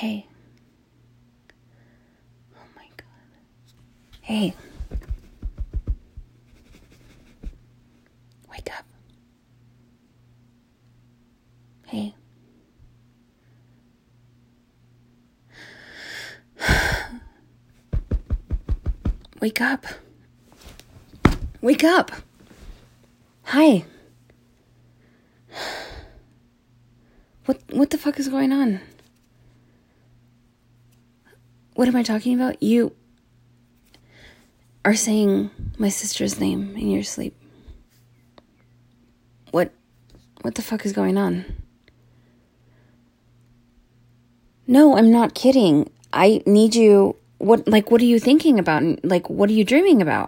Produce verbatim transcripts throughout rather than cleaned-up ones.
Hey. Oh my God. Hey. Wake up. Hey. Wake up. Wake up. Hi. What what the fuck is going on? What am I talking about? You are saying my sister's name in your sleep. What what the fuck is going on? No, I'm not kidding. I need you. What like what are you thinking about? Like what are you dreaming about?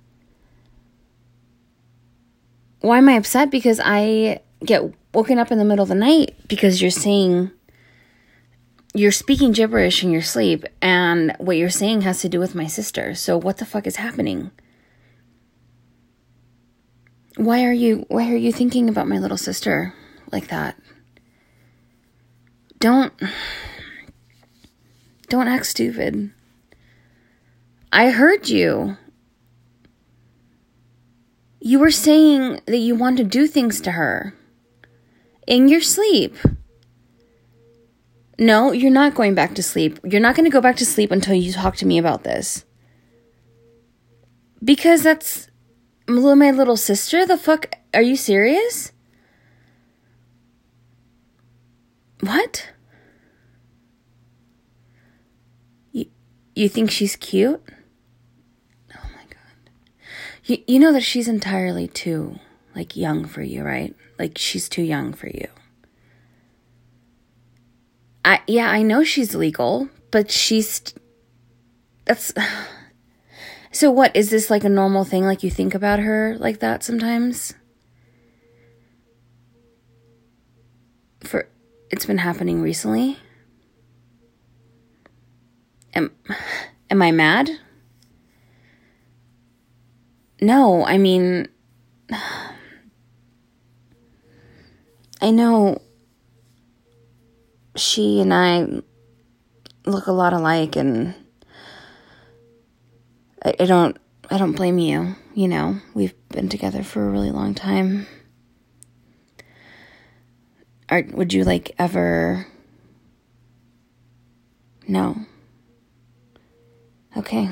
Why am I upset? Because I get woken up in the middle of the night because you're saying, you're speaking gibberish in your sleep, and what you're saying has to do with my sister. So what the fuck is happening? Why are you, why are you thinking about my little sister like that? Don't, don't act stupid. I heard you. You were saying that you want to do things to her in your sleep. No, you're not going back to sleep. You're not going to go back to sleep until you talk to me about this. Because that's my little sister? The fuck? Are you serious? What? You, you think she's cute? Oh my God. You, you know that she's entirely too, like, young for you, right? Like, she's too young for you. I yeah, I know she's legal, but she's, that's, so what, is this like a normal thing? Like you think about her like that sometimes? For, it's been happening recently? Am, am I mad? No, I mean, I know she and I look a lot alike, and I, I don't, I don't blame you, you know, we've been together for a really long time. Are, would you, like, ever, no. Okay.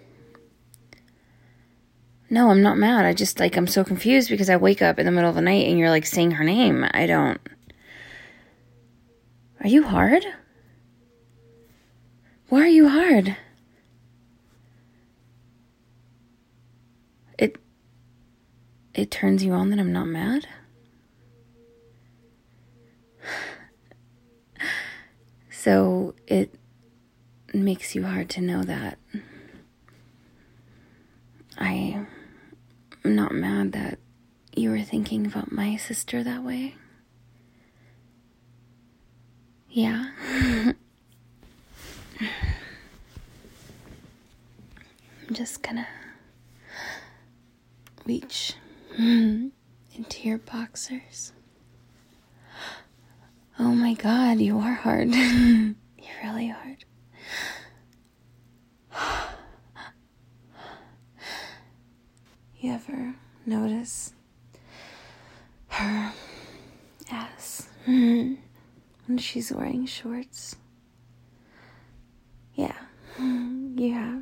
No, I'm not mad, I just, like, I'm so confused because I wake up in the middle of the night and you're, like, saying her name. I don't, are you hard? Why are you hard? It, it turns you on that I'm not mad? So it makes you hard to know that I am not mad that you were thinking about my sister that way? Yeah. I'm just gonna reach into your boxers. Oh my God, you are hard. You're really hard. You ever notice her ass when she's wearing shorts? Yeah, you have.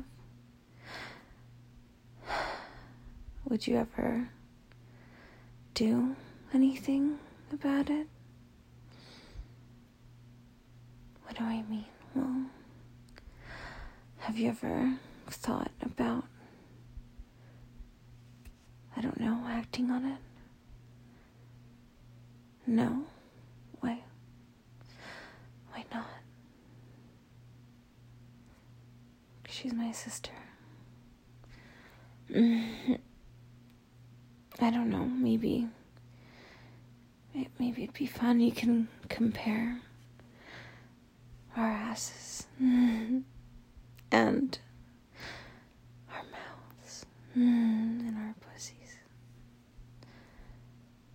Would you ever do anything about it? What do I mean? Well, have you ever thought about, I don't know, acting on it? No? Why? Why not? She's my sister. I don't know, maybe, maybe it'd be fun. You can compare our asses and our mouths and our pussies.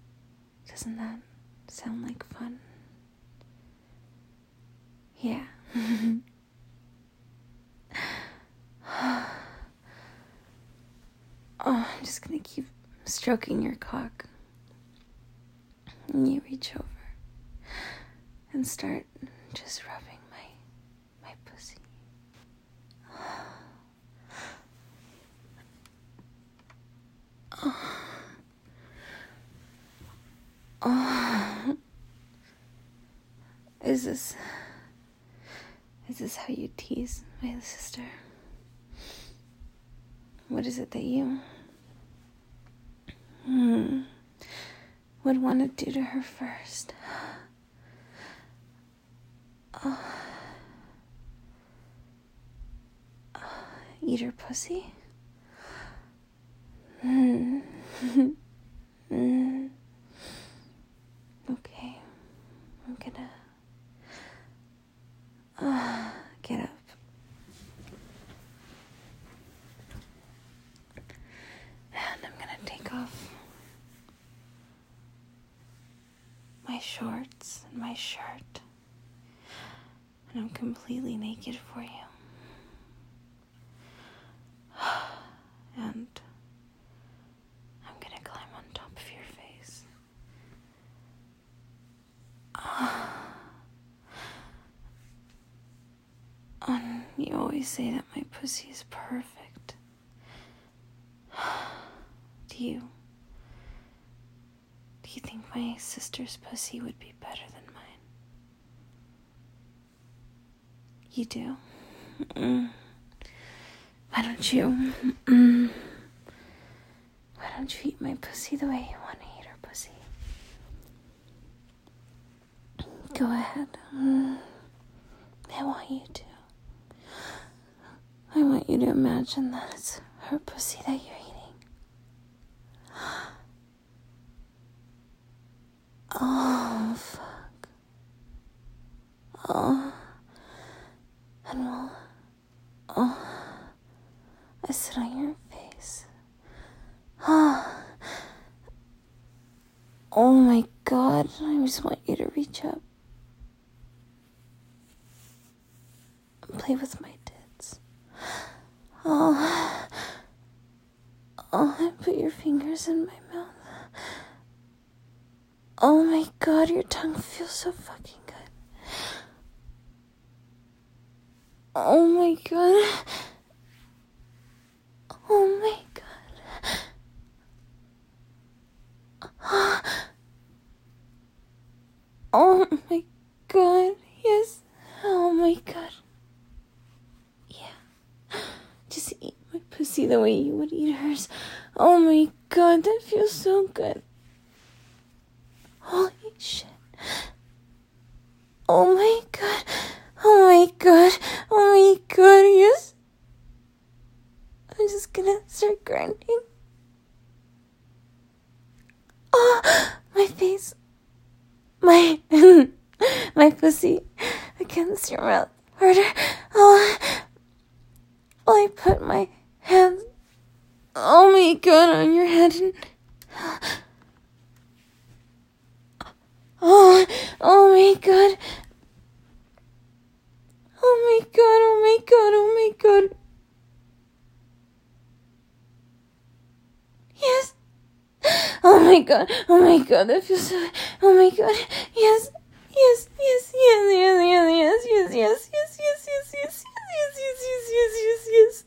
Doesn't that sound like fun? Yeah. Oh, I'm just gonna keep stroking your cock. And you reach over and start just rubbing my my pussy. Oh. Oh. Is this is this how you tease my sister? What is it that you hmm, would want to do to her first? Oh. Oh. Eat her pussy? Hmm. mm. Okay. I'm gonna uh, get up. And I'm gonna take off my shorts and my shirt. And I'm completely naked for you. And I'm gonna climb on top of your face. Um, you always say that my pussy is perfect. Do you? Do you think my sister's pussy would be better than mine? You do? Mm. Why don't you? Mm. Why don't you eat my pussy the way you want to eat her pussy? Go ahead. Mm. I want you to. I want you to imagine that it's her pussy that you're eating. Oh, fuck. Oh. And we'll... Oh. I sit on your face. Oh. Oh my God. I just want you to reach up. And play with my tits. Oh. Oh, and put your fingers in my mouth. Oh my God, your tongue feels so fucking good. Oh my God. Oh my God. Oh my God. Yes. Oh my God. Yeah. Just eat my pussy the way you would eat hers. Oh my God, that feels so good. Holy shit. Oh my God. Oh my God. Oh my God, yes. I'm just gonna start grinding. Oh, my face. My, my pussy against your mouth. Harder. Oh, while I put my hands, oh my God, on your head. And, oh, oh my God. Oh my God, oh my God, oh my God. Yes. Oh my God, oh my God, that feels so, oh my God, yes, yes, yes, yes, yes, yes, yes, yes, yes, yes, yes, yes, yes, yes, yes, yes, yes, yes, yes.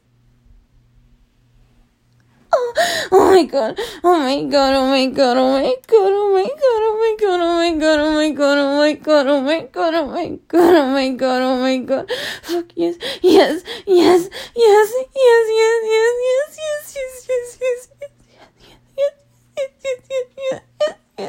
Oh, oh my God, oh my God, oh my God, oh my God, oh my God, oh my God, oh my God, oh my God, oh my God, oh my God, oh my God, oh my God, oh my God, fuck yes, yes, yes, yes, yes, yes, yes, yes, yes, yes, yes, yes, yes. Yes, yes, yes, yes, yes, yes.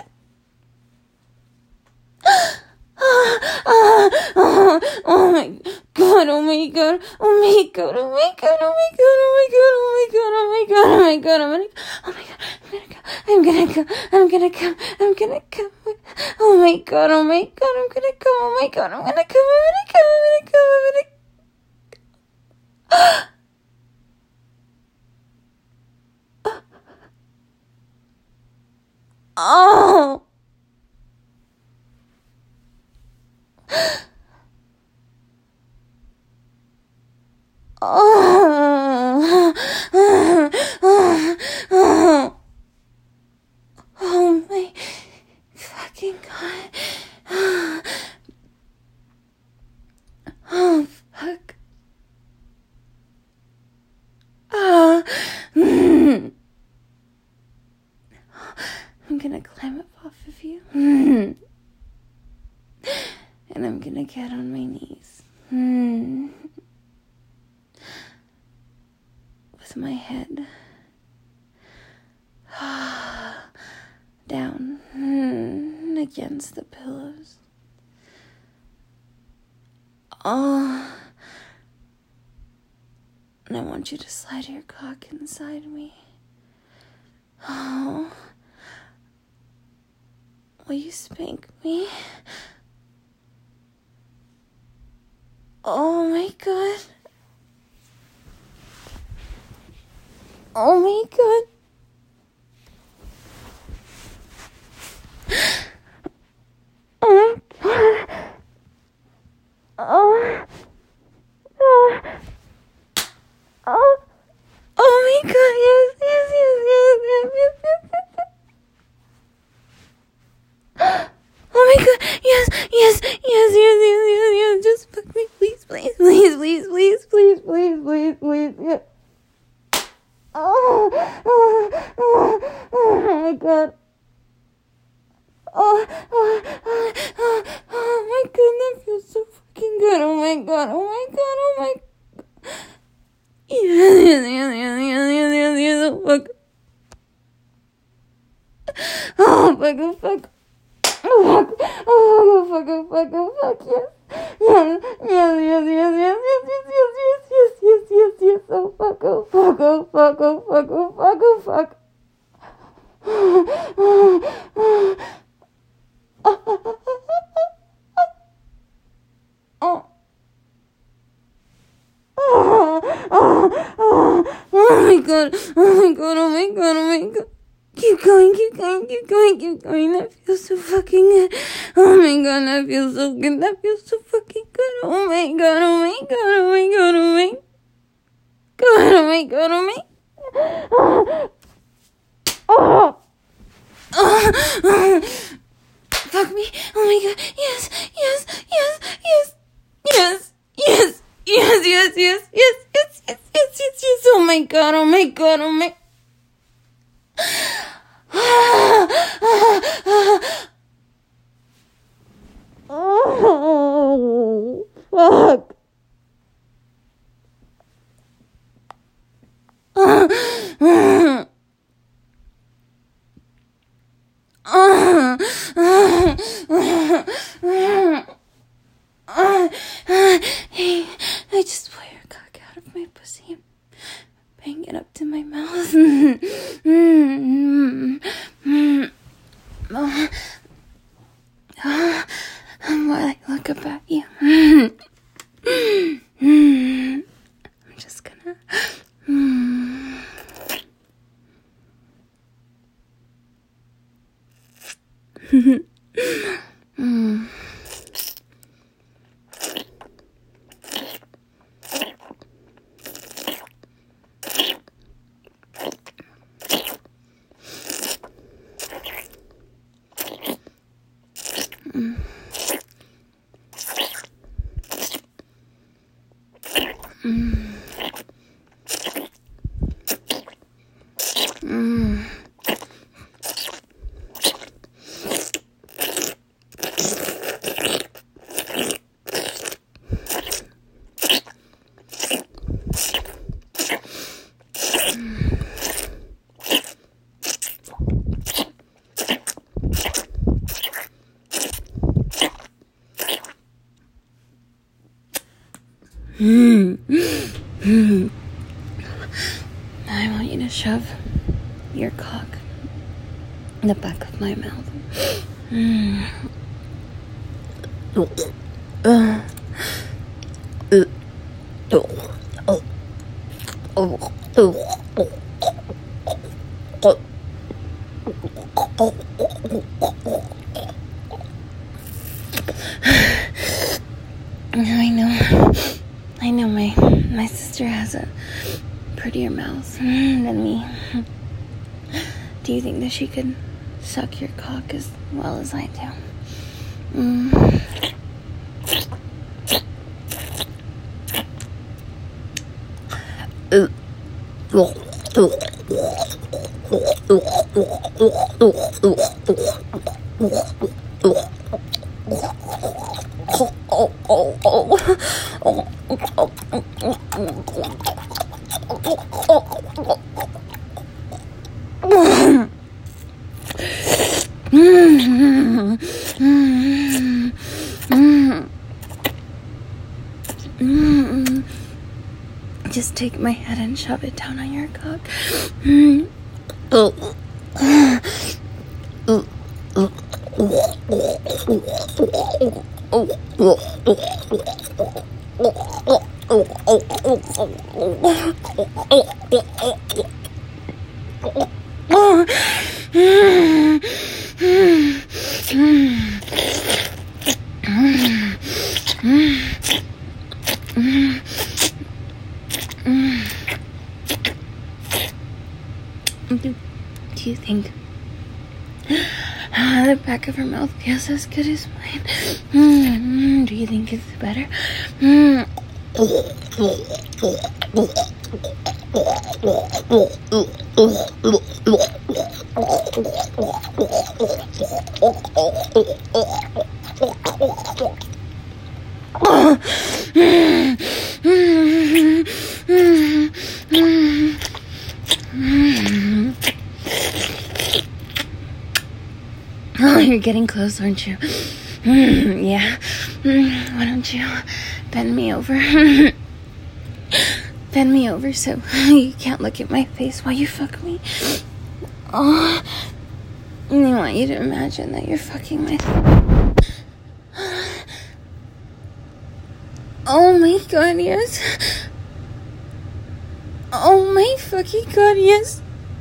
Oh, oh, oh my God, oh my God, oh my God, oh my God, oh my God, oh my God, oh my God, oh my God, oh my God, oh my God, I'm gonna go, I'm gonna go, I'm gonna go, I'm gonna go, oh my God, oh my God, I'm gonna go, oh my God, I'm gonna go, I'm gonna go, I'm gonna go, I'm gonna go. Oh. Oh, oh, oh, oh, oh my fucking God. Oh, fuck. Oh. Mm. I'm gonna climb up off of you. Mm. And I'm gonna get on my knees. Mm. With my head down mm, against the pillows. Oh, and I want you to slide your cock inside me. Oh, will you spank me? Oh my God. Oh my God. Oh my God. Oh. Oh. Oh. Oh my God. Yes, yes, yes, yes, yes, yes, yes, yes. Oh my God. Yes, yes, yes, yes, yes, yes, yes. Just fuck me, please, please, please, please, please, please, please, please, please, yes. Oh, oh, oh, oh my God. Oh, oh, oh, oh, oh my God, that feels so fucking good. Oh my God, oh my God, oh my God. Yes, yes, yes, yes, yes, yes, yes, yes, oh fuck. Oh fuck, oh fuck. Oh fuck, oh fuck, oh fuck, oh fuck, oh fuck, yes. Yes, yes, yes, yes, yes, yes, yes, yes, yes, yes, yes, yes, oh fuck, oh fuck, oh fuck, oh fuck, oh fuck, oh fuck. Oh, oh, oh. Oh. Oh, oh, oh, oh my God, oh my God, oh my God, oh my God. Keep going, keep going, keep going, keep going. That feels so fucking good. Oh my God, that feels so good. That feels so fucking good. Oh my God, oh my God, oh my God, oh my God, oh my God, oh my God. Oh, oh, oh. Fuck me. Oh my God. Yes, yes, yes, yes, yes, yes, yes, yes, yes, yes, yes, yes, yes, yes, yes. Oh my God, oh my God, oh my. Oh, fuck. Hey, I just pull your cock out of my pussy and bang it up to my mouth. While I look up at you. I'm just gonna. mm. Mm. Mm. Mm. Mm. Mm. I want you to shove your cock in the back of my mouth. Mm. Uh. Uh. Uh. Oh. Oh. Oh. I know. I I know my my sister has a prettier mouth than me. Do you think that she could suck your cock as well as I do? Mm. Uh. Just take my head and shove it down on your cock. Do, do you think uh, the back of her mouth feels as good as mine? Mm, do you think it's better? Mm. Oh, you're getting close, aren't you? Mm, yeah. Mm, why don't you bend me over? Bend me over so you can't look at my face while you fuck me. Oh, I want you to imagine that you're fucking my... Oh my god, yes. Oh my fucking god, yes.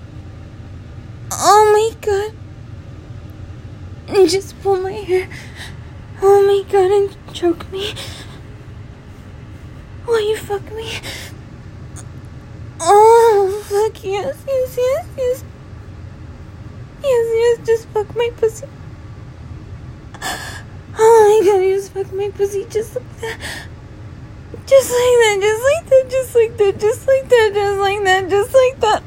Oh my god. And just pull my hair. Oh my god, and choke me. Will you fuck me? Oh, fuck, yes, yes, yes, yes. Yes, yes, just fuck my pussy. Oh my god, just fuck my pussy just like that. Just like that, just like that, just like that, just like that, just like that, just like that.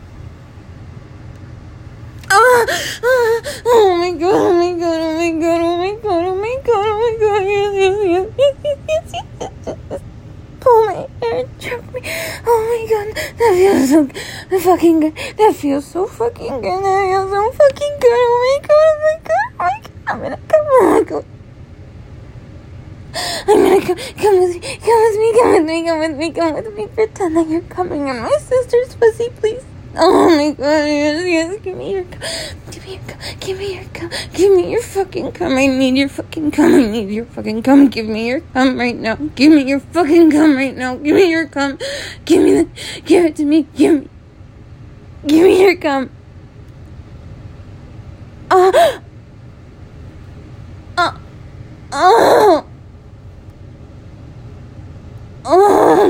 Oh, oh, oh my god, oh my god, oh my god, oh my god, oh my god, oh my god, yes, yes, yes, yes, yes, yes, yes, yes, yes. Pull my hair and choke me. Oh my god, that feels so fucking good. That feels so fucking good. That feels so fucking good. Oh my god, oh my god, oh my god. I'm gonna come, oh my god. I'm gonna come, come with me, come with me, come with me, come with me, come with me. Pretend that you're coming in my sister's pussy, please. Oh my god, yes, yes, give me your cum, give me your cum, give me your cum, give me your fucking cum, I need your fucking cum, I need your fucking cum, give me your cum right now, give me your fucking cum right now, give me your cum, give me the, give it to me, give me, give me your cum. Oh, oh, oh, oh,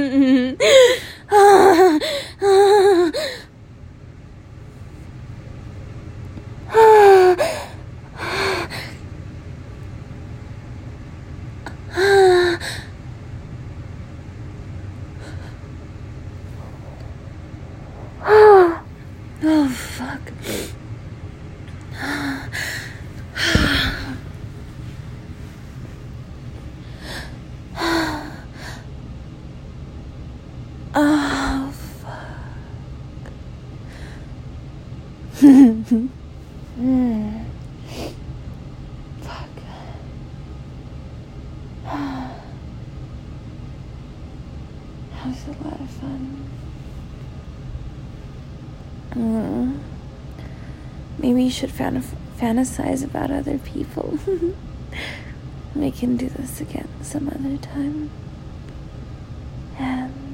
oh, oh. Oh, fuck. Oh, fuck. mm. Fuck. That was a lot of fun. Mm. Maybe you should fan- fantasize about other people. We can do this again some other time. And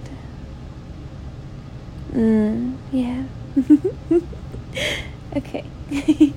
mm, yeah. Okay.